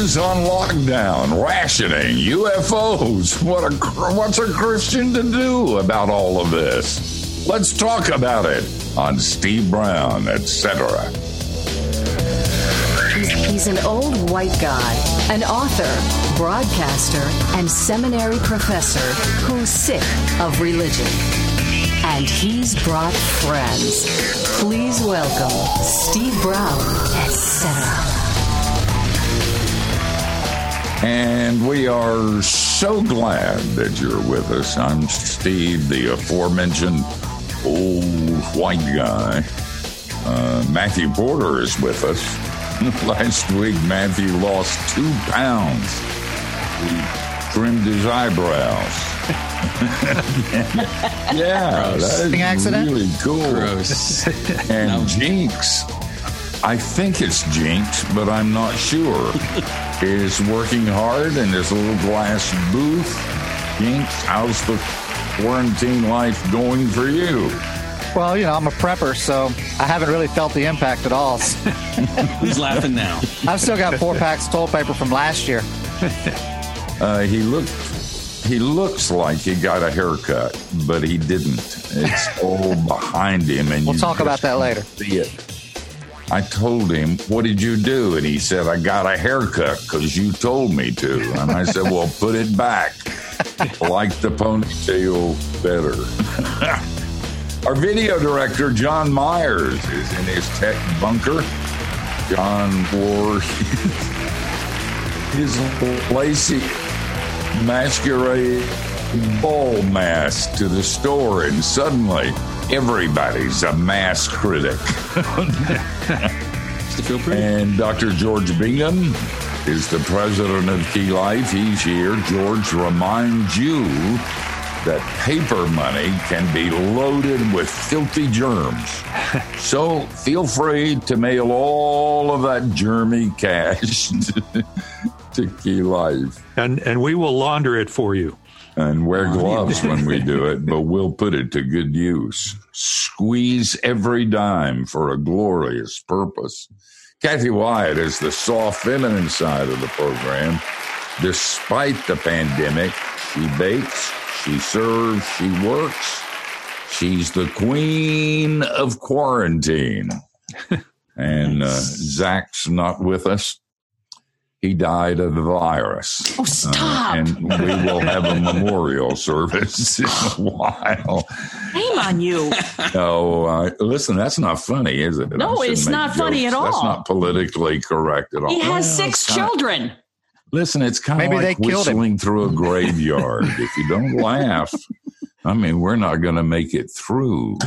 Churches on lockdown, rationing, UFOs. What's a Christian to do about all of this? Let's talk about it on Steve Brown, etc. He's an old white guy, an author, broadcaster, and seminary professor who's sick of religion. And he's brought friends. Please welcome Steve Brown, etc. And we are so glad that you're with us. I'm Steve, the aforementioned old white guy. Matthew Porter is with us. Last week, Matthew lost 2 pounds. He trimmed his eyebrows. Yeah, that is accident? Really cool. Gross. And Jinx, I think it's Jinx, but I'm not sure, is working hard in this little glass booth. Jinx, how's the quarantine life going for you? Well, I'm a prepper, so I haven't really felt the impact at all. Who's laughing now? I've still got 4 packs of toilet paper from last year. He looks like he got a haircut, but he didn't. It's all behind him, and We'll talk about that later. See it. I told him, "What did you do?" And he said, "I got a haircut because you told me to." And I said, "Well, put it back. I like the ponytail better." Our video director, John Myers, is in his tech bunker. John wore his lacy masquerade ball mask to the store, and suddenly everybody's a mask critic. And Dr. George Bingham is the president of Key Life. He's here. George reminds you that paper money can be loaded with filthy germs. So feel free to mail all of that germy cash to Key Life. And we will launder it for you. And wear gloves when we do it, but we'll put it to good use. Squeeze every dime for a glorious purpose. Kathy Wyatt is the soft feminine side of the program. Despite the pandemic, she bakes, she serves, she works. She's the queen of quarantine. And Zach's not with us. He died of the virus. Oh, stop. And we will have a memorial service in a while. Shame on you. No, listen, that's not funny, is it? No, it's not funny at all. That's not politically correct at all. He has 6 children. Listen, it's kind of like whistling through a graveyard. If you don't laugh, we're not going to make it through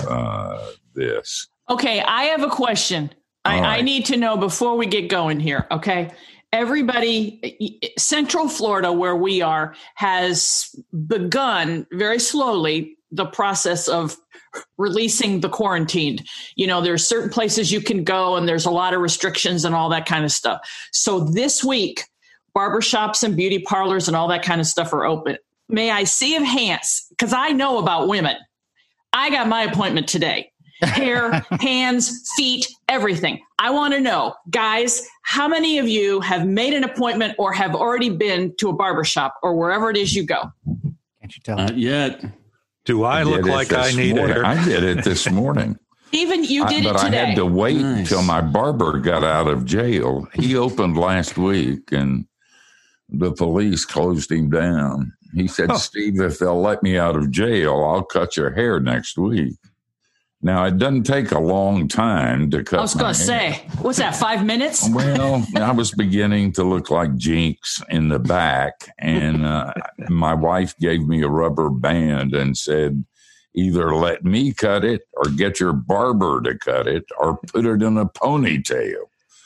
this. Okay, I have a question. I need to know before we get going here, okay? Everybody, Central Florida, where we are, has begun very slowly the process of releasing the quarantined. There's certain places you can go, and there's a lot of restrictions and all that kind of stuff. So this week, barbershops and beauty parlors and all that kind of stuff are open. May I see of hands? Because I know about women. I got my appointment today. Hair, hands, feet, everything. I want to know, guys, how many of you have made an appointment or have already been to a barbershop or wherever it is you go? Can't you tell? Not yet. Do I look like I need a haircut? I did it this morning. Even you did it today. But I had to wait till my barber got out of jail. He opened last week, and the police closed him down. He said, Steve, if they'll let me out of jail, I'll cut your hair next week. Now, it doesn't take a long time to cut my hair. I was going to say, what's that, 5 minutes? Well, I was beginning to look like Jinx in the back, and my wife gave me a rubber band and said, either let me cut it or get your barber to cut it or put it in a ponytail.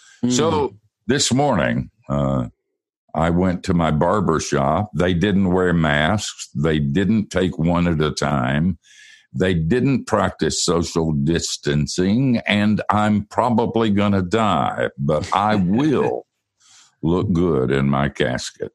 So this morning, I went to my barber shop. They didn't wear masks. They didn't take one at a time. They didn't practice social distancing, and I'm probably going to die, but I will look good in my casket.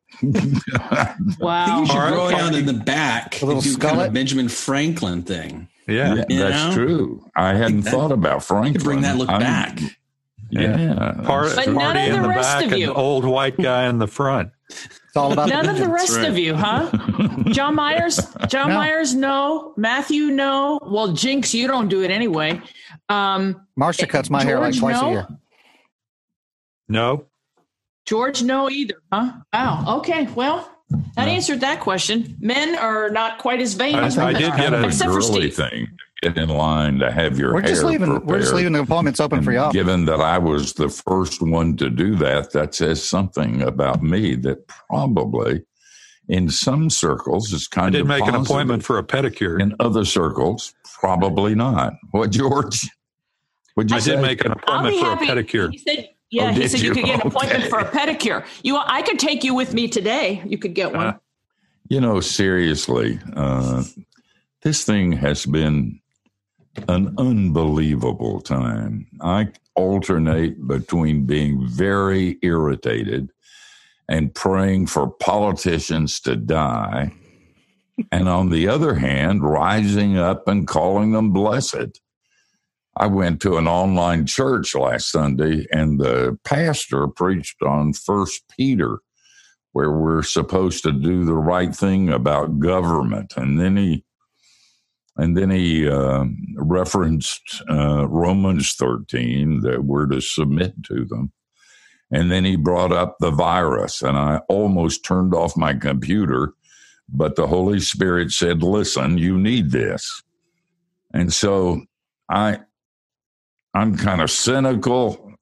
Wow. You should grow it out in the back. A little do kind of skullet? a Benjamin Franklin thing. Yeah. That's true. I hadn't thought about Franklin. To bring that look back. Yeah. Party none of in the the rest back of and you. old white guy in the front. It's all about none of the rest right. of you, huh? John Myers, no. Matthew, no. Well, Jinx, you don't do it anyway. Marcia cuts my hair like twice a year. No. George, no either, huh? Wow. Okay. Well, that answered that question. Men are not quite as vain as women did are, get a except for girly Steve. thing. Get in line to have your We're hair just leaving the appointments open for y'all. Given that I was the first one to do that, that says something about me that probably in some circles is kind of I did make an positive. appointment for a pedicure. In other circles, probably not. What, George? What'd you I say? did make an appointment for a pedicure. He said, he said you could get an appointment for a pedicure. I could take you with me today. You could get one. Seriously, this thing has been an unbelievable time. I alternate between being very irritated and praying for politicians to die, and on the other hand, rising up and calling them blessed. I went to an online church last Sunday, and the pastor preached on 1 Peter, where we're supposed to do the right thing about government. And then he referenced Romans 13, that we're to submit to them. And then he brought up the virus, and I almost turned off my computer, but the Holy Spirit said, listen, you need this. And so I'm kind of cynical.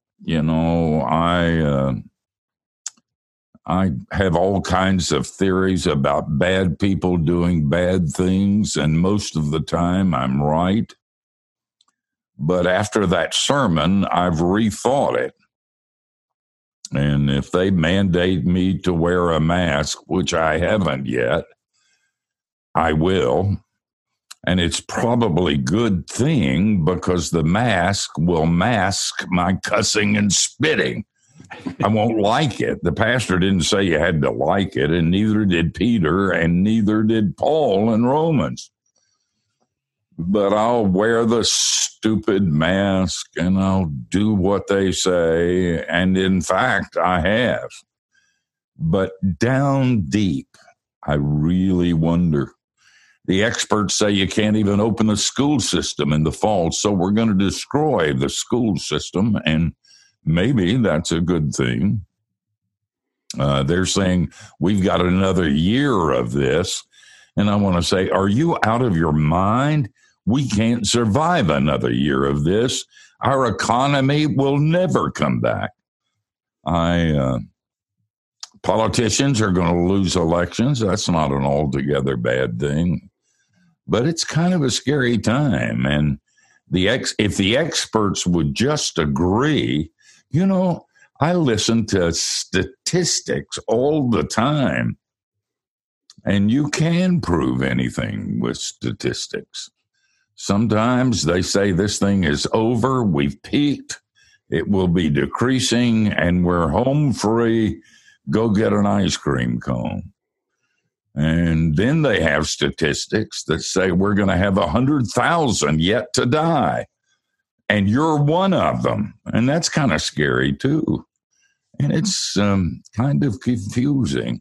I have all kinds of theories about bad people doing bad things, and most of the time I'm right. But after that sermon, I've rethought it. And if they mandate me to wear a mask, which I haven't yet, I will. And it's probably a good thing, because the mask will mask my cussing and spitting. I won't like it. The pastor didn't say you had to like it, and neither did Peter, and neither did Paul in Romans. But I'll wear the stupid mask, and I'll do what they say. And in fact, I have. But down deep, I really wonder. The experts say you can't even open the school system in the fall, so we're going to destroy the school system, and maybe that's a good thing. They're saying we've got another year of this, and I want to say, are you out of your mind? We can't survive another year of this. Our economy will never come back. Politicians are going to lose elections. That's not an altogether bad thing. But it's kind of a scary time. And if the experts would just agree, I listen to statistics all the time. And you can prove anything with statistics. Sometimes they say this thing is over, we've peaked, it will be decreasing, and we're home free, go get an ice cream cone. And then they have statistics that say we're going to have 100,000 yet to die. And you're one of them. And that's kind of scary, too. And it's kind of confusing.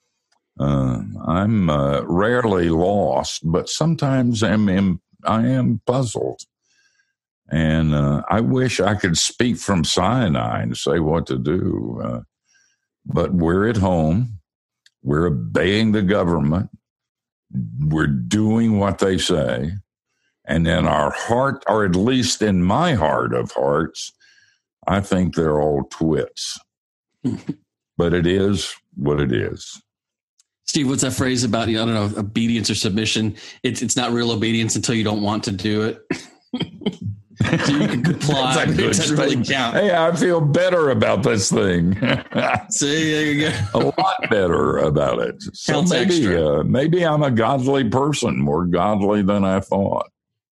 I'm rarely lost, but sometimes I am puzzled. And I wish I could speak from Sinai and say what to do. But we're at home. We're obeying the government. We're doing what they say. And in our heart, or at least in my heart of hearts, I think they're all twits. But it is what it is. Steve, what's that phrase about, obedience or submission? It's not real obedience until you don't want to do it. So you can comply. That's a good it doesn't really thing. count. Hey, I feel better about this thing. See, there you go. A lot better about it. So maybe I'm a godly person, more godly than I thought.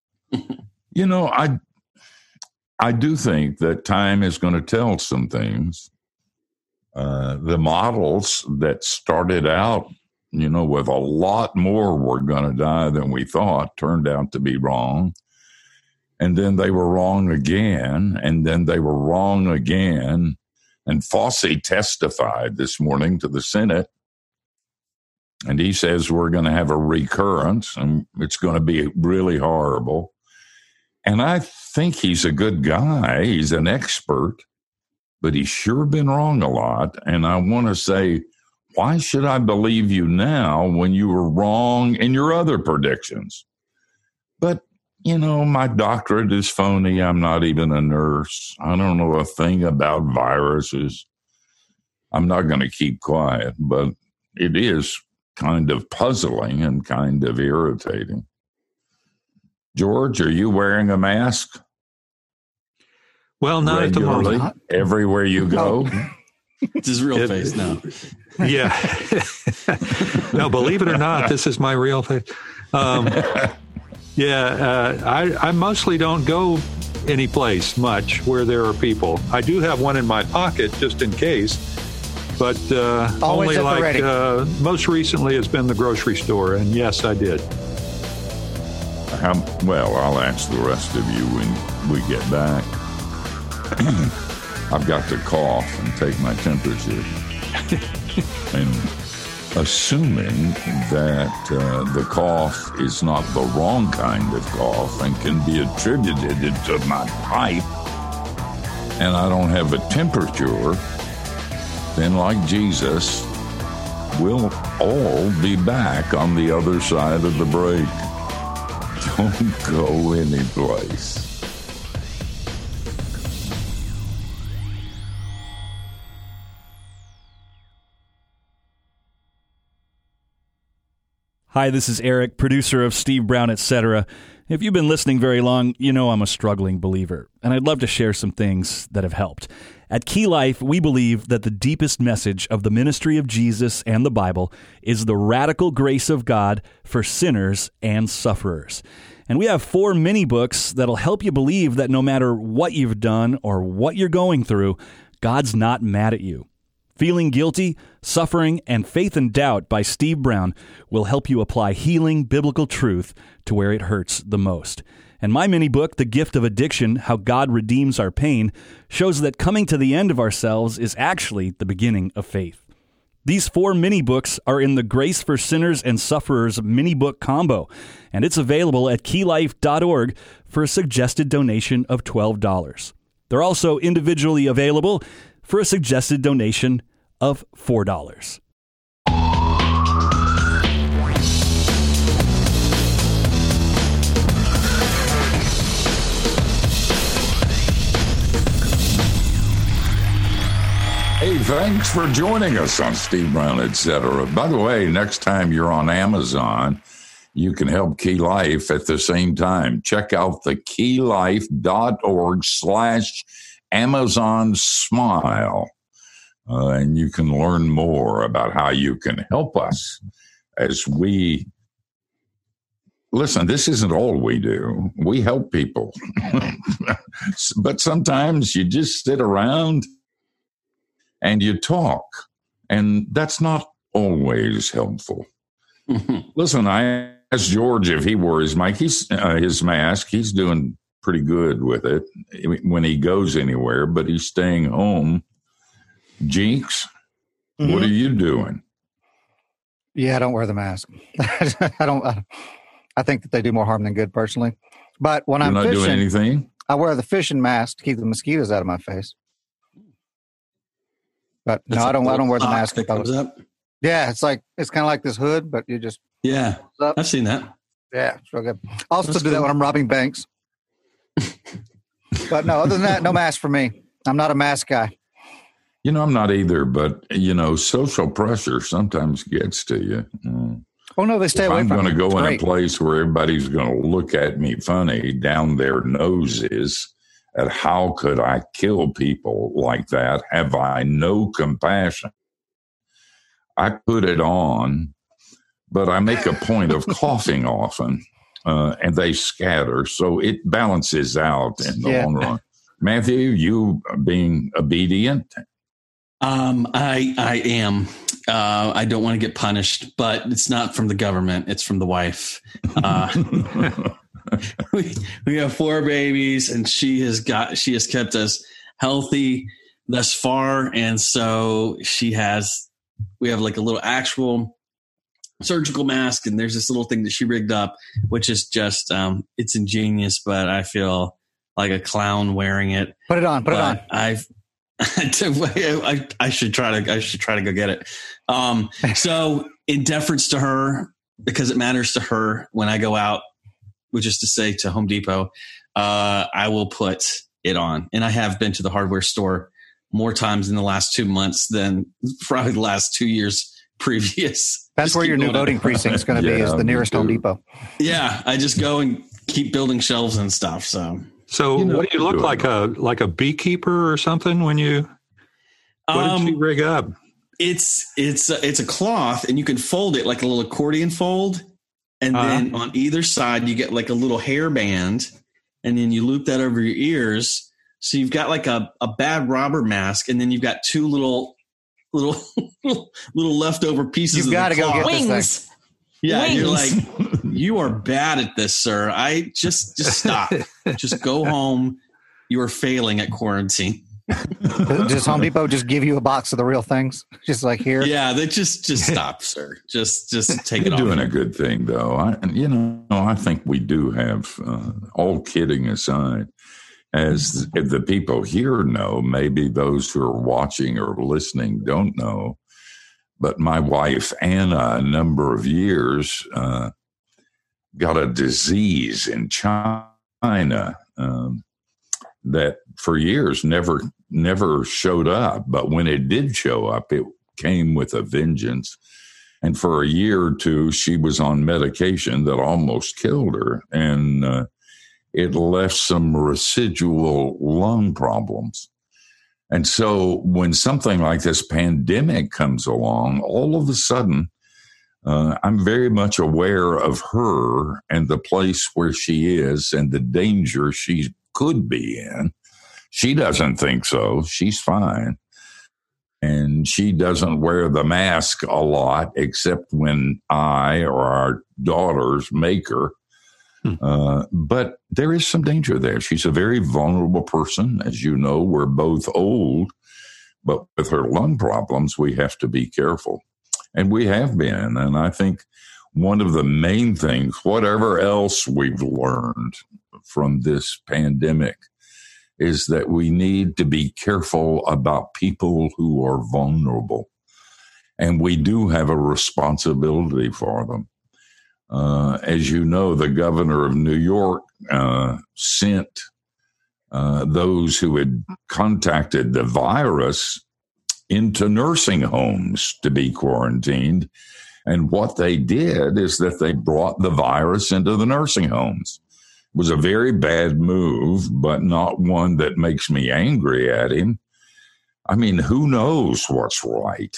I do think that time is going to tell some things. The models that started out, with a lot more were going to die than we thought, turned out to be wrong. And then they were wrong again, and then they were wrong again. And Fauci testified this morning to the Senate, and he says we're going to have a recurrence, and it's going to be really horrible. And I think he's a good guy. He's an expert, but he's sure been wrong a lot. And I want to say, why should I believe you now when you were wrong in your other predictions? But my doctorate is phony. I'm not even a nurse. I don't know a thing about viruses. I'm not going to keep quiet, but it is kind of puzzling and kind of irritating. George, are you wearing a mask? Well, not regularly, at the moment. Everywhere you go? It's his real face now. Yeah. No, believe it or not, this is my real face. I mostly don't go any place much where there are people. I do have one in my pocket just in case, but only most recently has been the grocery store, and yes, I did. Well, I'll ask the rest of you when we get back. I've got to cough and take my temperature. And assuming that the cough is not the wrong kind of cough and can be attributed to my pipe, and I don't have a temperature, then like Jesus, we'll all be back on the other side of the break. Don't go anyplace. Hi, this is Eric, producer of Steve Brown, etc. If you've been listening very long, you know I'm a struggling believer, and I'd love to share some things that have helped. At Key Life, we believe that the deepest message of the ministry of Jesus and the Bible is the radical grace of God for sinners and sufferers. And we have 4 mini books that'll help you believe that no matter what you've done or what you're going through, God's not mad at you. Feeling Guilty, Suffering, and Faith and Doubt by Steve Brown will help you apply healing biblical truth to where it hurts the most. And my mini book, The Gift of Addiction, How God Redeems Our Pain, shows that coming to the end of ourselves is actually the beginning of faith. These 4 mini books are in the Grace for Sinners and Sufferers mini book combo, and it's available at keylife.org for a suggested donation of $12. They're also individually available for a suggested donation of $4. Hey, thanks for joining us on Steve Brown, etc. By the way, next time you're on Amazon, you can help Key Life at the same time. Check out the keylife.org/Amazon Smile. And you can learn more about how you can help us as we... Listen, this isn't all we do. We help people. But sometimes you just sit around and you talk, and that's not always helpful. Listen, I asked George if he wore his mic. His mask. He's doing pretty good with it when he goes anywhere, but he's staying home. Jinx, what are you doing? Yeah, I don't wear the mask. I think that they do more harm than good, personally. But when I'm fishing, doing anything? I wear the fishing mask to keep the mosquitoes out of my face. But no, I don't wear the mask. That comes up. Yeah, it's kind of like this hood, but you just I've seen that. Yeah, it's real good. I'll still do that when I'm robbing banks. But no, other than that, no mask for me. I'm not a mask guy. I'm not either, but, social pressure sometimes gets to you. Oh, no, they stay away from me. I'm going to go in a place where everybody's going to look at me funny down their noses at how could I kill people like that? Have I no compassion? I put it on, but I make a point of coughing often, and they scatter. So it balances out in the long run. Matthew, you being obedient? I am. I don't want to get punished, but it's not from the government. It's from the wife. we have 4 babies, and she has kept us healthy thus far. And so we have like a little actual surgical mask, and there's this little thing that she rigged up, which is just, it's ingenious, but I feel like a clown wearing it. Put it on. I should try to go get it. So in deference to her, because it matters to her when I go out, which is to say to Home Depot, I will put it on. And I have been to the hardware store more times in the last 2 months than probably the last 2 years previous. That's where your new voting precinct is going to be, is the nearest Home Depot. Yeah, I just go and keep building shelves and stuff. So what do you look like a beekeeper or something when you? What did you rig up? It's a cloth, and you can fold it like a little accordion fold, and then on either side you get like a little hairband, and then you loop that over your ears. So you've got like a bad robber mask, and then you've got 2 little leftover pieces. You've got to go get wings. this thing. Yeah, wings. You're like, you are bad at this, sir. I just stop. Just go home. You are failing at quarantine. Does Home Depot just give you a box of the real things? Just like here? Yeah, they just stop, sir. Just take it off. You're doing a good thing, though. I think we do have, all kidding aside, as the people here know, maybe those who are watching or listening don't know, but my wife, Anna, a number of years, got a disease in China that for years never showed up. But when it did show up, it came with a vengeance. And for a year or 2, she was on medication that almost killed her. And it left some residual lung problems. And so when something like this pandemic comes along, all of a sudden, I'm very much aware of her and the place where she is and the danger she could be in. She doesn't think so. She's fine. And she doesn't wear the mask a lot, except when I or our daughters make her. But there is some danger there. She's a very vulnerable person. As you know, we're both old, but with her lung problems, we have to be careful. And we have been. And I think one of the main things, whatever else we've learned from this pandemic, is that we need to be careful about people who are vulnerable. And we do have a responsibility for them. As you know, the governor of New York sent those who had contacted the virus into nursing homes to be quarantined. And what they did is that they brought the virus into the nursing homes. It was a very bad move, but not one that makes me angry at him. I mean, who knows what's right?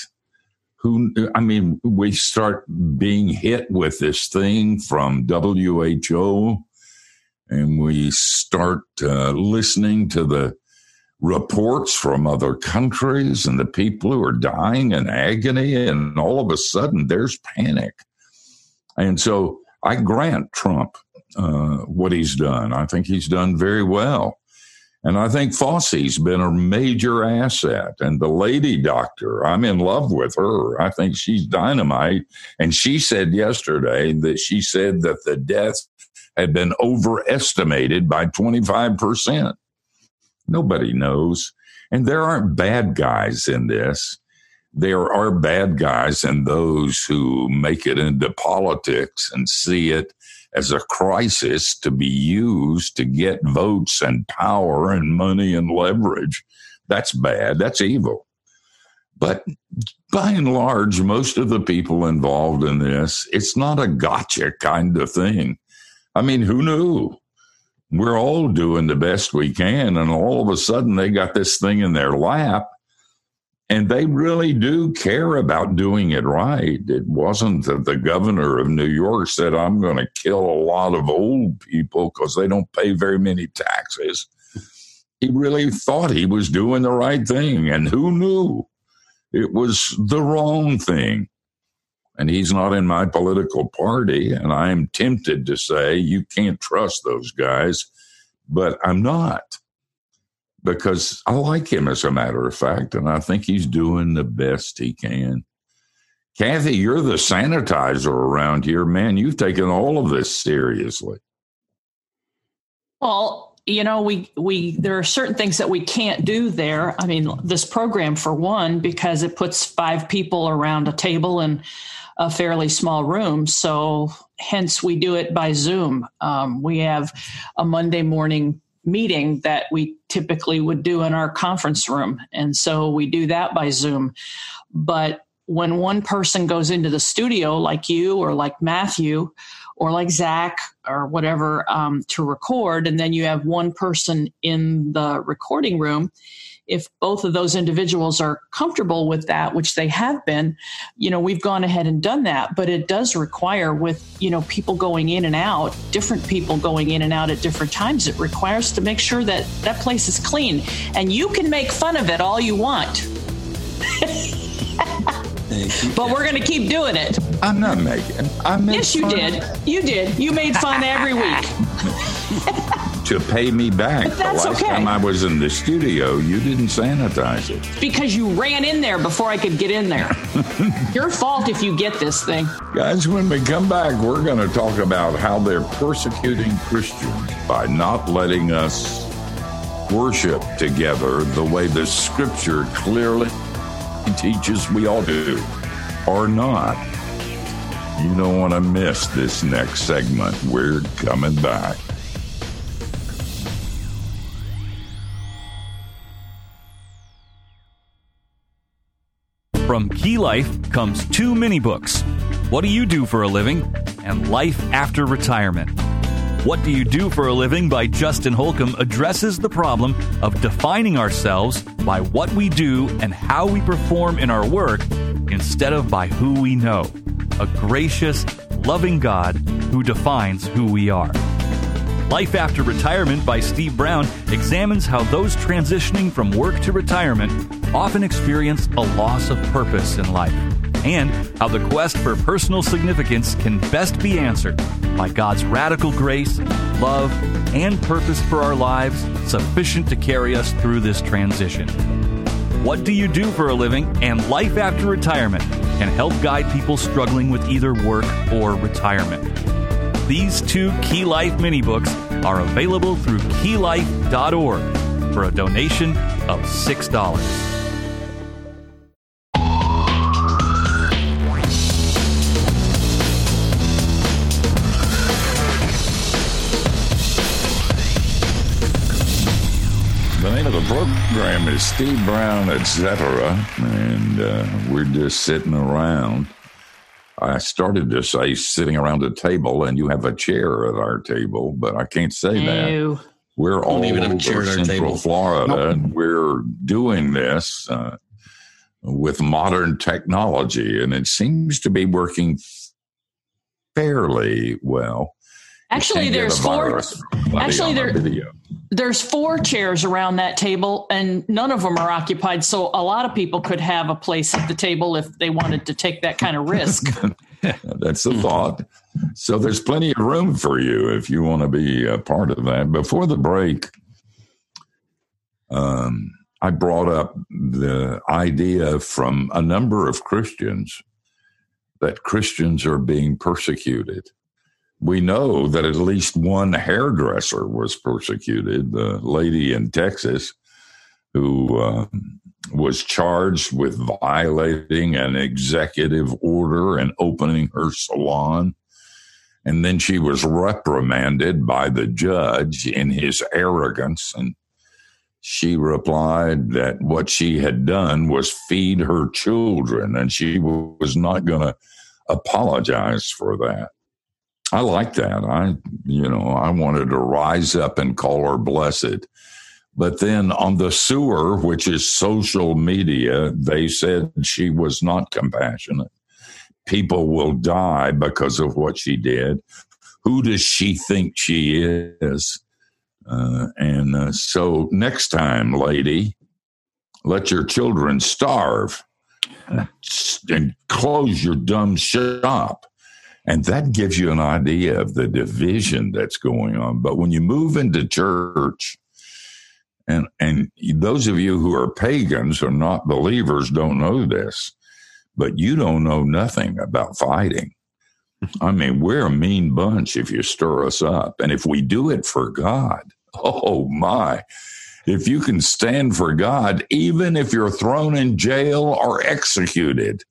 We start being hit with this thing from WHO, and we start listening to the reports from other countries and the people who are dying in agony, and all of a sudden there's panic. And so I grant Trump what he's done. I think he's done very well. And I think Fauci's been a major asset. And the lady doctor, I'm in love with her. I think she's dynamite. And she said yesterday that the deaths had been overestimated by 25%. Nobody knows. And there aren't bad guys in this. There are bad guys in those who make it into politics and see it as a crisis to be used to get votes and power and money and leverage. That's bad. That's evil. But by and large, most of the people involved in this, it's not a gotcha kind of thing. I mean, who knew? We're all doing the best we can, and all of a sudden they got this thing in their lap, and they really do care about doing it right. It wasn't that the governor of New York said, I'm going to kill a lot of old people because they don't pay very many taxes. He really thought he was doing the right thing, and who knew? It was the wrong thing. And he's not in my political party. And I am tempted to say, you can't trust those guys, but I'm not. Because I like him, as a matter of fact, and I think he's doing the best he can. Kathy, you're the sanitizer around here. Man, you've taken all of this seriously. Well, we there are certain things that we can't do there. I mean, this program, for one, because it puts 5 people around a table in a fairly small room. So hence we do it by Zoom. We have a Monday morning meeting that we typically would do in our conference room. And so we do that by Zoom. But when one person goes into the studio, like you or like Matthew or like Zach or whatever, to record, and then you have one person in the recording room, if both of those individuals are comfortable with that, which they have been, we've gone ahead and done that. But it does require, with, people going in and out, different people going in and out at different times, it requires to make sure that that place is clean. And you can make fun of it all you want. But we're going to keep doing it. I'm not making. Yes, you did. You did. You made fun every week. To pay me back. But that's the last time I was in the studio, you didn't sanitize it. Because you ran in there before I could get in there. Your fault if you get this thing. Guys, when we come back, we're going to talk about how they're persecuting Christians by not letting us worship together the way the Scripture clearly teaches we ought to, or not. You don't want to miss this next segment. We're coming back. From Key Life comes 2 mini books, What Do You Do for a Living? And Life After Retirement. What Do You Do for a Living by Justin Holcomb addresses the problem of defining ourselves by what we do and how we perform in our work instead of by who we know. A gracious, loving God who defines who we are. Life After Retirement by Steve Brown examines how those transitioning from work to retirement often experience a loss of purpose in life, and how the quest for personal significance can best be answered by God's radical grace, love, and purpose for our lives sufficient to carry us through this transition. What Do You Do for a Living? And Life After Retirement can help guide people struggling with either work or retirement. These 2 Key Life mini books are available through keylife.org for a donation of $6. The name of the program is Steve Brown, etc., and we're just sitting around. I started to say sitting around a table, and you have a chair at our table, but I can't say that. We're all over Central Florida, and we're doing this with modern technology, and it seems to be working fairly well. Actually, there's 4. Actually, there's 4 chairs around that table, and none of them are occupied. So a lot of people could have a place at the table if they wanted to take that kind of risk. That's the thought. So there's plenty of room for you if you want to be a part of that. Before the break, I brought up the idea from a number of Christians that Christians are being persecuted. We know that at least one hairdresser was persecuted, the lady in Texas who was charged with violating an executive order and opening her salon. And then she was reprimanded by the judge in his arrogance. And she replied that what she had done was feed her children, and she was not going to apologize for that. I like that. I wanted to rise up and call her blessed. But then on the sewer, which is social media, they said she was not compassionate. People will die because of what she did. Who does she think she is? So next time, lady, let your children starve and close your dumb shop. And that gives you an idea of the division that's going on. But when you move into church, and those of you who are pagans or not believers don't know this, but you don't know nothing about fighting. I mean, we're a mean bunch if you stir us up. And if we do it for God, oh my, if you can stand for God, even if you're thrown in jail or executed,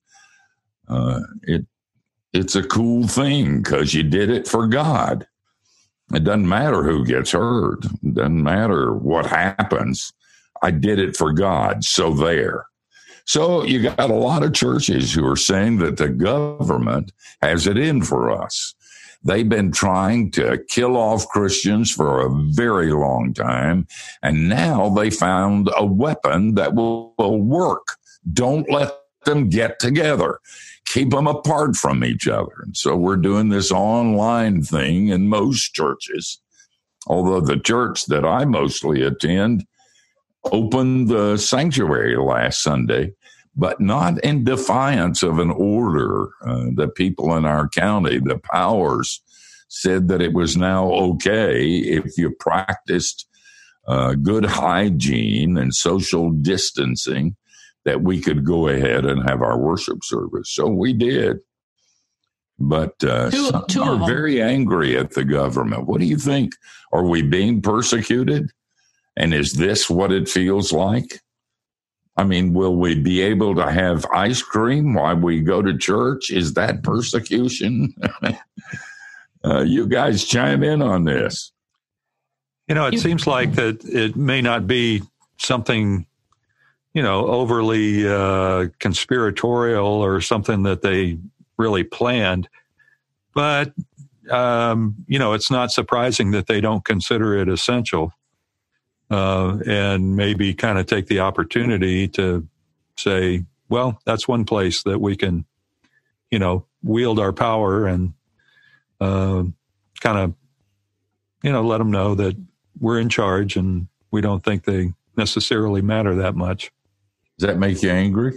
it's a cool thing because you did it for God. It doesn't matter who gets hurt. It doesn't matter what happens. I did it for God. So there. So you got a lot of churches who are saying that the government has it in for us. They've been trying to kill off Christians for a very long time, and now they found a weapon that will work. Don't let them get together. Keep them apart from each other. And so we're doing this online thing in most churches, although the church that I mostly attend opened the sanctuary last Sunday, but not in defiance of an order. The people in our county, the powers, said that it was now okay if you practiced good hygiene and social distancing, that we could go ahead and have our worship service. So we did. But some are very angry at the government. What do you think? Are we being persecuted? And is this what it feels like? I mean, will we be able to have ice cream while we go to church? Is that persecution? You guys chime in on this. You know, it seems like that it may not be something, overly conspiratorial or something that they really planned. But, it's not surprising that they don't consider it essential. And maybe kind of take the opportunity to say, well, that's one place that we can, wield our power and kind of, let them know that we're in charge and we don't think they necessarily matter that much. Does that make you angry?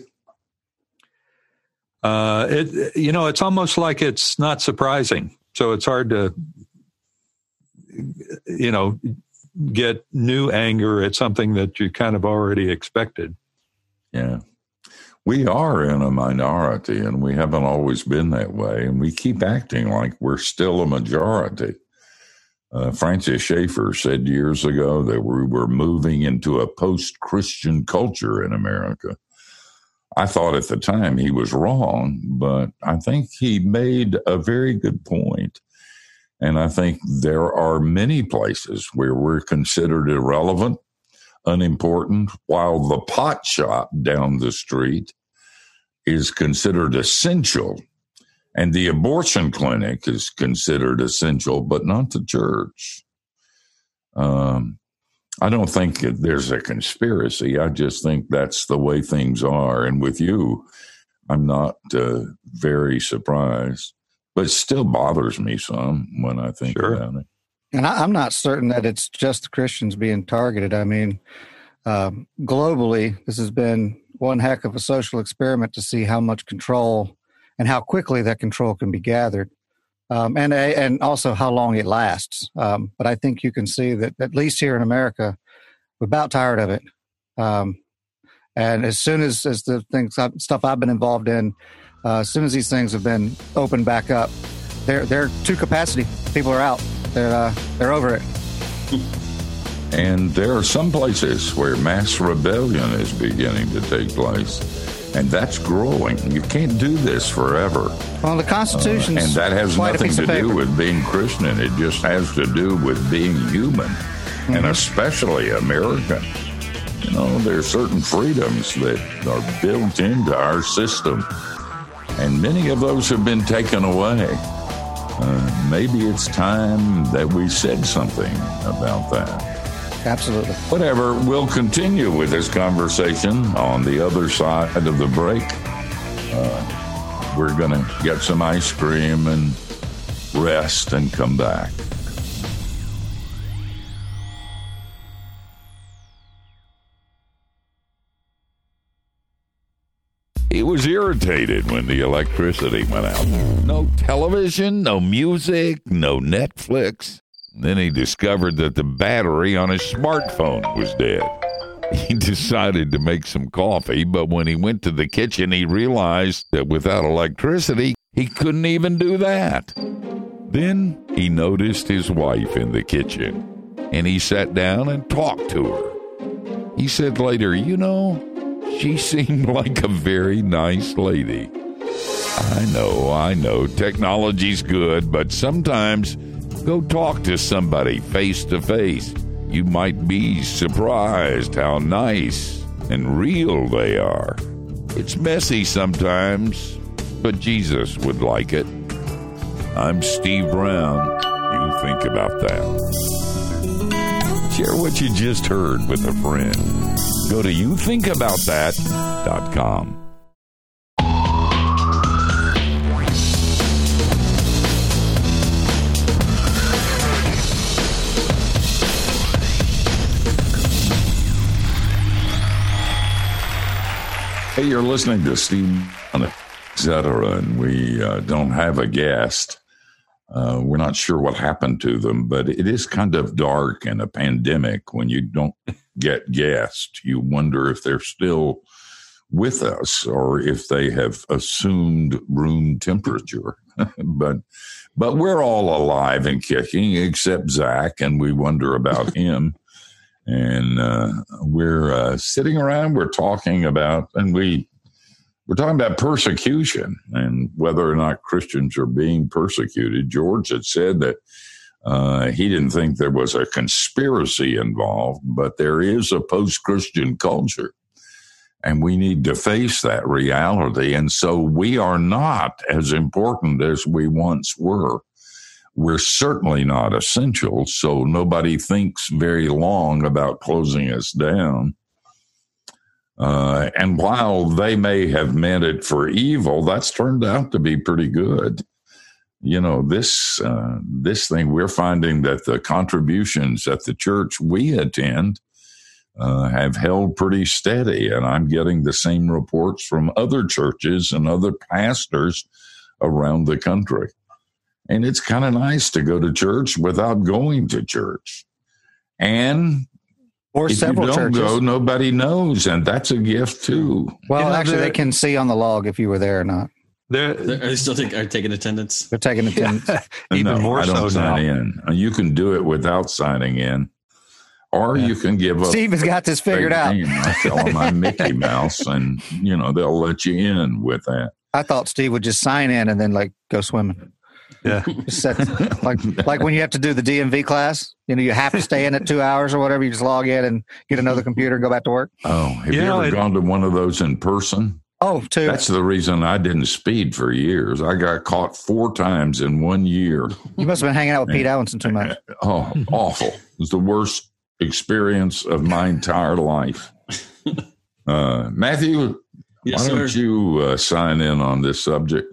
It's almost like it's not surprising. So it's hard to, get new anger at something that you kind of already expected. Yeah. We are in a minority, and we haven't always been that way, and we keep acting like we're still a majority. Francis Schaeffer said years ago that we were moving into a post-Christian culture in America. I thought at the time he was wrong, but I think he made a very good point. And I think there are many places where we're considered irrelevant, unimportant, while the pot shop down the street is considered essential. And the abortion clinic is considered essential, but not the church. I don't think there's a conspiracy. I just think that's the way things are. And with you, I'm not very surprised. But it still bothers me some when I think about it. And I'm not certain that it's just Christians being targeted. I mean, globally, this has been one heck of a social experiment to see how much control and how quickly that control can be gathered, and also how long it lasts. But I think you can see that, at least here in America, we're about tired of it. And as soon as the stuff I've been involved in, as soon as these things have been opened back up, they're to capacity. People are out. They're over it. And there are some places where mass rebellion is beginning to take place, and that's growing. You can't do this forever. Well, the Constitution, and that has nothing to do with being Christian. It just has to do with being human, and especially American. There are certain freedoms that are built into our system. And many of those have been taken away. Maybe it's time that we said something about that. Absolutely. Whatever, we'll continue with this conversation on the other side of the break. We're going to get some ice cream and rest and come back. It was was irritated when the electricity went out. No television, no music, no Netflix. Then he discovered that the battery on his smartphone was dead. He decided to make some coffee, but when he went to the kitchen, he realized that without electricity, he couldn't even do that. Then he noticed his wife in the kitchen, and he sat down and talked to her. He said later, you know, she seemed like a very nice lady. I know, technology's good, but sometimes go talk to somebody face to face. You might be surprised how nice and real they are. It's messy sometimes, but Jesus would like it. I'm Steve Brown. You think about that. Share what you just heard with a friend. Go to youthinkaboutthat.com. Hey, you're listening to Steve, etc., and we don't have a guest. We're not sure what happened to them, but it is kind of dark in a pandemic when you don't get guests. You wonder if they're still with us or if they have assumed room temperature. but we're all alive and kicking except Zach, and we wonder about him. And we're sitting around, we're talking about, and we're talking about persecution and whether or not Christians are being persecuted. George had said that he didn't think there was a conspiracy involved, but there is a post-Christian culture, and we need to face that reality. And so we are not as important as we once were. We're certainly not essential, so nobody thinks very long about closing us down. And while they may have meant it for evil, that's turned out to be pretty good. You know, this thing, we're finding that the contributions at the church we attend have held pretty steady, and I'm getting the same reports from other churches and other pastors around the country. And it's kind of nice to go to church without going to church. And or if several you don't churches. go, nobody knows, and that's a gift too. Well, actually, they can see on the log if you were there or not. They still are taking attendance. They're taking attendance. Even more I don't so sign now. in. You can do it without signing in, or you can give up. Steve has got this figured out. I tell them I'm Mickey Mouse, and they'll let you in with that. I thought Steve would just sign in and then go swimming. Yeah. like when you have to do the DMV class, you have to stay in at 2 hours or whatever. You just log in and get another computer and go back to work. Oh, have you ever gone to one of those in person? Oh, two. That's the reason I didn't speed for years. I got caught 4 times in 1 year. You must have been hanging out with Pete Allenson too much. Oh, awful. It was the worst experience of my entire life. Matthew, Yes, why don't you sign in on this subject?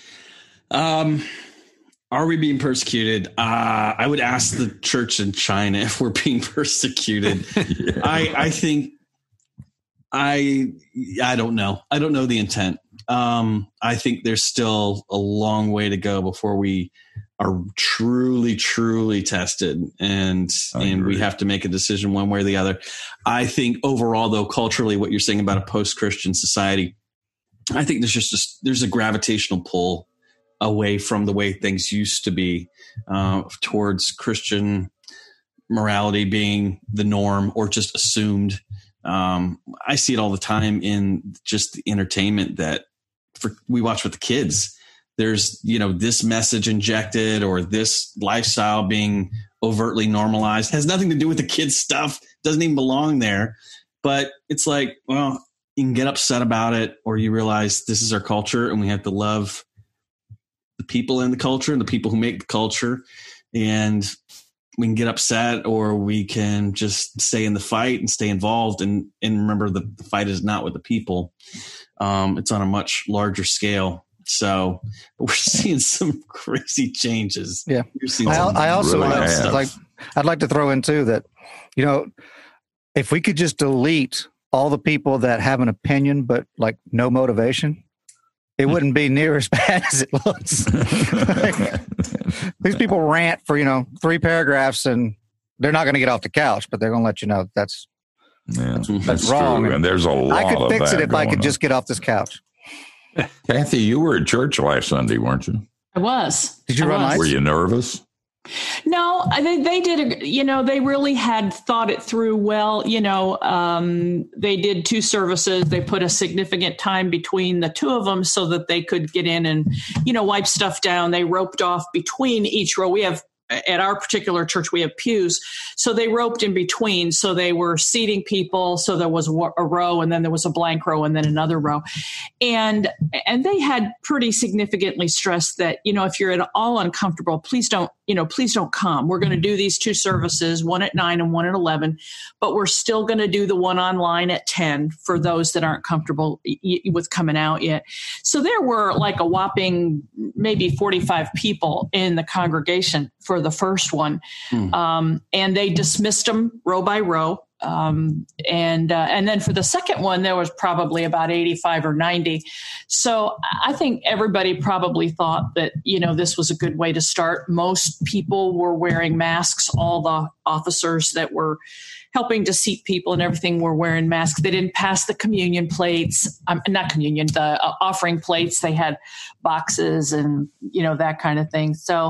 Are we being persecuted? I would ask the church in China if we're being persecuted. Yeah. I think I don't know. I don't know the intent. I think there's still a long way to go before we are truly, truly tested, and we have to make a decision one way or the other. I think overall, though, culturally, what you're saying about a post-Christian society, I think there's a gravitational pull away from the way things used to be, towards Christian morality being the norm or just assumed. I see it all the time in just the entertainment that we watch with the kids. There's, this message injected or this lifestyle being overtly normalized. Has nothing to do with the kids' stuff. Doesn't even belong there. But it's like, well, you can get upset about it, or you realize this is our culture and we have to love the people in the culture and the people who make the culture. And we can get upset, or we can just stay in the fight and stay involved. And remember, the fight is not with the people. It's on a much larger scale. So we're seeing some crazy changes. Yeah. I also really I'd like to throw in too that, if we could just delete all the people that have an opinion, but no motivation, it wouldn't be near as bad as it looks. These people rant for 3 paragraphs, and they're not going to get off the couch, but they're going to let you know that's wrong. True. And there's a lot. I could fix it if I could on. Just get off this couch. Kathy, you were at church last Sunday, weren't you? I was. Did you run lights? Were you nervous? No, they did. They really had thought it through well. They did 2 services. They put a significant time between the 2 of them so that they could get in and, wipe stuff down. They roped off between each row. At our particular church, we have pews. So they roped in between. So they were seating people. So there was a row, and then there was a blank row, and then another row. And they had pretty significantly stressed that, if you're at all uncomfortable, please don't come. We're going to do these 2 services, one at 9 and one at 11, but we're still going to do the one online at 10 for those that aren't comfortable with coming out yet. So there were like a whopping maybe 45 people in the congregation for the first one. And they dismissed them row by row. And then for the second one, there was probably about 85 or 90. So I think everybody probably thought that, this was a good way to start. Most people were wearing masks. All the officers that were helping to seat people and everything were wearing masks. They didn't pass the communion plates, the offering plates. They had boxes and, that kind of thing. So,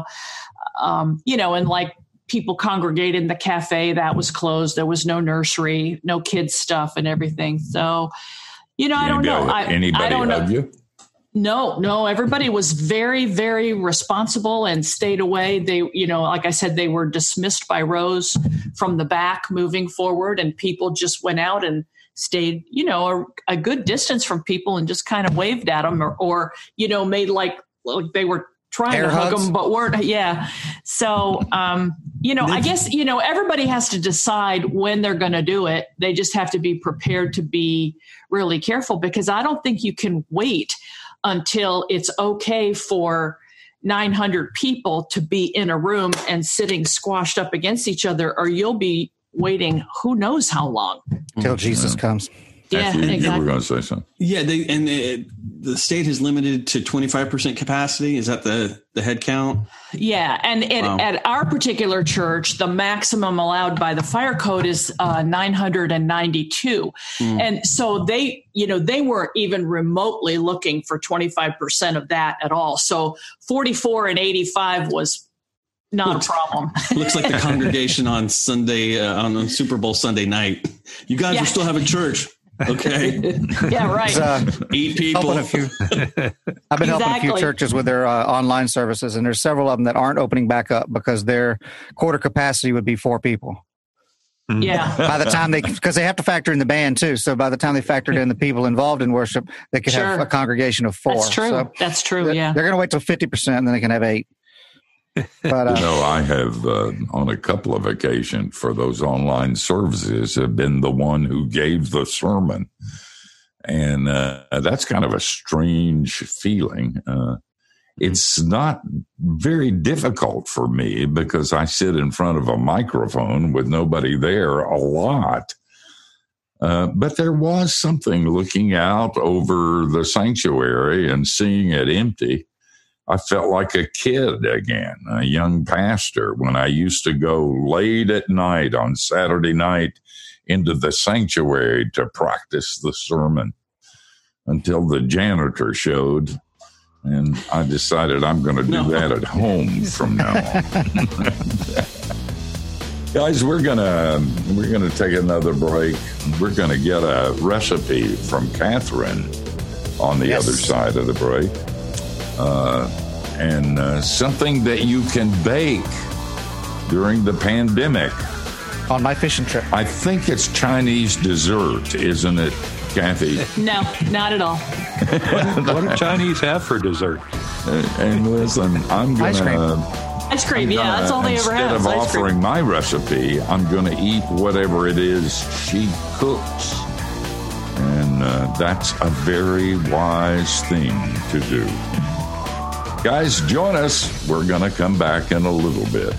and like, people congregated in the cafe that was closed. There was no nursery, no kids stuff and everything. So, I don't know. Anybody hug you? No. Everybody was very, very responsible and stayed away. They, like I said, they were dismissed by rows from the back moving forward, and people just went out and stayed, a good distance from people and just kind of waved at them or made like they were trying Air to hug hugs. them, but weren't. Yeah. So, I guess, everybody has to decide when they're going to do it. They just have to be prepared to be really careful, because I don't think you can wait until it's okay for 900 people to be in a room and sitting squashed up against each other, or you'll be waiting who knows how long. Till Jesus comes. Yeah, You exactly. were going to say something. Yeah, the state has limited to 25% capacity. Is that the head count? Yeah, and Wow. at our particular church, the maximum allowed by the fire code is 992, and so they weren't even remotely looking for 25% of that at all. So 44 and 85 was not a problem. Looks like the congregation on Sunday on Super Bowl Sunday night. You guys are still having church. Okay. Yeah, right. 8 people. I've been helping a few churches with their online services, and there's several of them that aren't opening back up because their quarter capacity would be 4 people. Yeah. By the time because they have to factor in the band too. So by the time they factored in the people involved in worship, they could have a congregation of 4. That's true. So That's true. Yeah. They're going to wait till 50%, and then they can have 8. But I have on a couple of occasions for those online services have been the one who gave the sermon. And that's kind of a strange feeling. It's not very difficult for me because I sit in front of a microphone with nobody there a lot. But there was something looking out over the sanctuary and seeing it empty. I felt like a kid again, a young pastor, when I used to go late at night on Saturday night into the sanctuary to practice the sermon until the janitor showed. And I decided I'm going to do that at home from now on. Guys, we're gonna take another break. We're going to get a recipe from Catherine on the other side of the break. And something that you can bake during the pandemic. On my fishing trip. I think it's Chinese dessert, isn't it, Kathy? No, not at all. What do Chinese have for dessert? And listen, I'm going to... Ice cream, yeah, that's all they ever have. Instead of offering my recipe, I'm going to eat whatever it is she cooks. And that's a very wise thing to do. Guys, join us. We're going to come back in a little bit.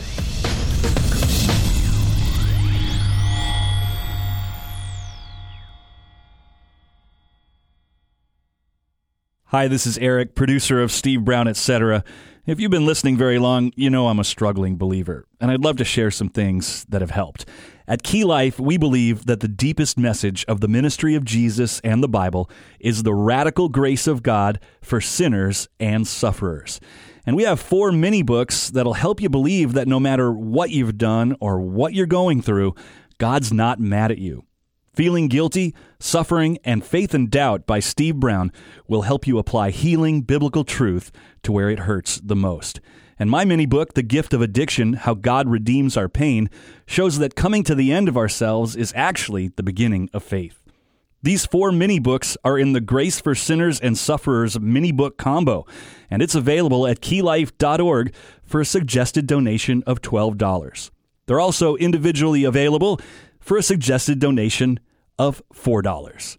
Hi, this is Eric, producer of Steve Brown, etc. If you've been listening very long, you know I'm a struggling believer, and I'd love to share some things that have helped. At Key Life, we believe that the deepest message of the ministry of Jesus and the Bible is the radical grace of God for sinners and sufferers. And we have 4 mini books that'll help you believe that no matter what you've done or what you're going through, God's not mad at you. Feeling Guilty, Suffering, and Faith and Doubt by Steve Brown will help you apply healing biblical truth to where it hurts the most. And my mini book, The Gift of Addiction, How God Redeems Our Pain, shows that coming to the end of ourselves is actually the beginning of faith. These 4 mini books are in the Grace for Sinners and Sufferers mini book combo, and it's available at keylife.org for a suggested donation of $12. They're also individually available for a suggested donation of $4.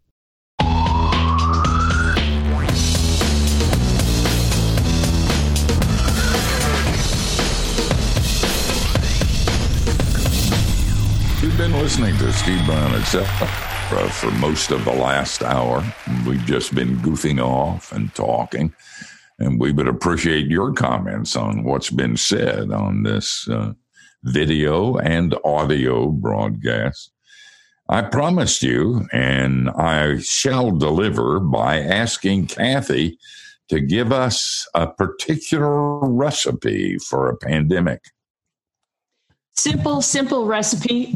You've been listening to Steve Brown, etc. for most of the last hour. We've just been goofing off and talking, and we would appreciate your comments on what's been said on this video and audio broadcast. I promised you, and I shall deliver by asking Kathy to give us a particular recipe for a pandemic. Simple recipe.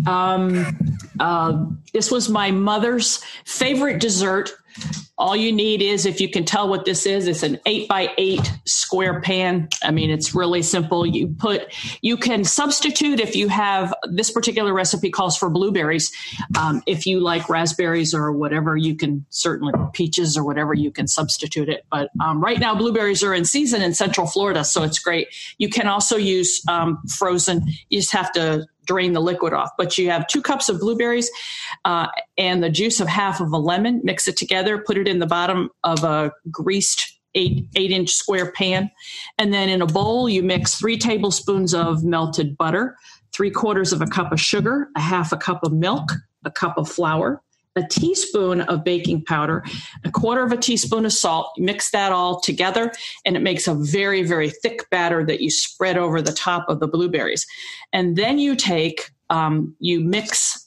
This was my mother's favorite dessert. All you need is, if you can tell what this is, it's an 8x8 square pan. I mean, it's really simple. You can substitute if you have, this particular recipe calls for blueberries. If you like raspberries or whatever, you can certainly, peaches or whatever, you can substitute it. But right now, blueberries are in season in Central Florida, so it's great. You can also use frozen. You just have to drain the liquid off. But you have 2 cups of blueberries and the juice of half of a lemon. Mix it together, put it in the bottom of a greased 8-inch square pan. And then in a bowl, you mix 3 tablespoons of melted butter, 3/4 of a cup of sugar, a half a cup of milk, a cup of flour, a teaspoon of baking powder, 1/4 of a teaspoon of salt. You mix that all together, and it makes a very, very thick batter that you spread over the top of the blueberries. And then you take, you mix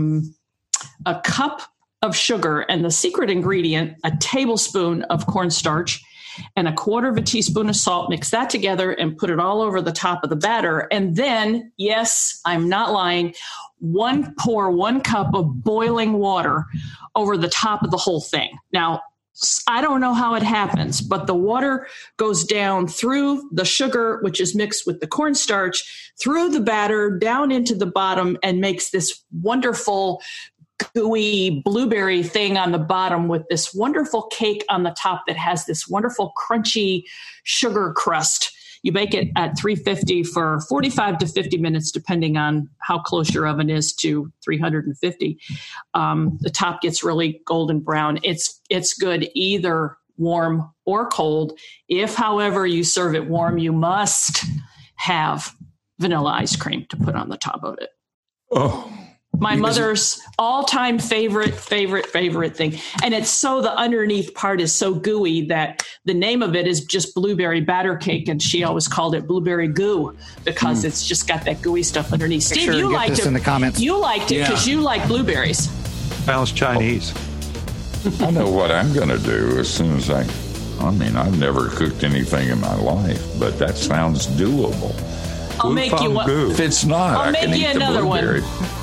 a cup of sugar, and the secret ingredient, a tablespoon of cornstarch, and 1/4 of a teaspoon of salt. Mix that together and put it all over the top of the batter. And then, yes, I'm not lying, pour 1 cup of boiling water over the top of the whole thing. Now, I don't know how it happens, but the water goes down through the sugar, which is mixed with the cornstarch, through the batter, down into the bottom, and makes this wonderful gooey blueberry thing on the bottom with this wonderful cake on the top that has this wonderful crunchy sugar crust. You bake it at 350 for 45 to 50 minutes, depending on how close your oven is to 350. The top gets really golden brown. It's good either warm or cold. If, however, you serve it warm, you must have vanilla ice cream to put on the top of it. Oh. My mother's all-time favorite thing. And it's so, the underneath part is so gooey that the name of it is just blueberry batter cake. And she always called it blueberry goo because it's just got that gooey stuff underneath. Steve, sure you liked it in the comments. You liked it because you like blueberries. Sounds Chinese. I know what I'm going to do as soon as I've never cooked anything in my life, but that sounds doable. I'll make you one. If it's not, I'll I can make you eat the another blueberry.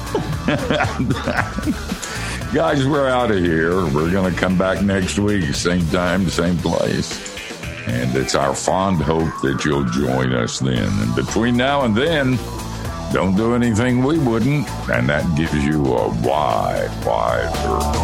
Guys, we're out of here. We're going to come back next week, same time, same place. And it's our fond hope that you'll join us then. And between now and then, don't do anything we wouldn't. And that gives you a wide, wide berth.